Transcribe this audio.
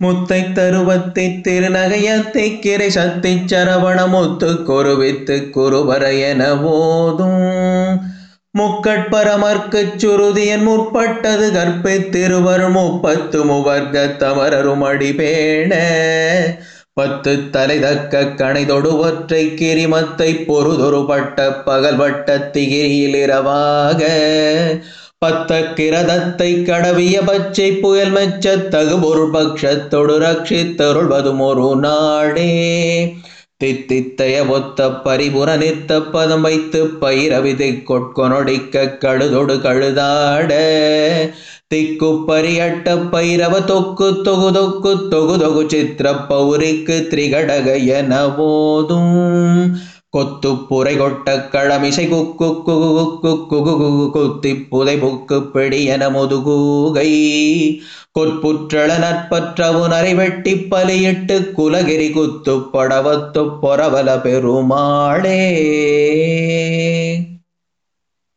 முத்தை தருவத்தை திருநகையத்தை கிரை சத்தை சரவண முத்து கொருவித்து குருவர என ஓதும் முக்கட்பரமர்க்குச் சுருதியன் முற்பட்டது கற்பை திருவருள் முப்பத்து முவர்க்க தமரரும் அடிபேண பத்து தலை தக்க கணைதொடு ஒற்றை கிரிமத்தை பொறுதொரு பட்ட பகல் வட்ட திகிரியில் இரவாக பத்த கிரதத்தை கடவிய பச்சை புயல் மெச்ச தகுபொருள் பக்ஷத்தொடு ரட்சித்தருள்வதும் ஒரு நாடே தித்தித்தைய ஒத்த பரிபுற நிறுத்த பதம் வைத்து பயிரவிதை கொட்கொனொடிக்க கழுதொடு கழுதாட திக்கு பரியட்ட பைரவ தொக்கு தொகு தொக்கு தொகு தொகு சித்திர பௌரிக்கு திரிகடக என போதும் கொத்து புரை கொட்ட களமிசை குக்கு குகு குக்கு குகு குகு குத்தி புதை புக்கு பிடி என முதுகூகை கொற்புற்றள நற்பற்றவு நரை வெட்டி பலியிட்டு குலகிரி குத்து படவத்து பொறவல பெருமாளே.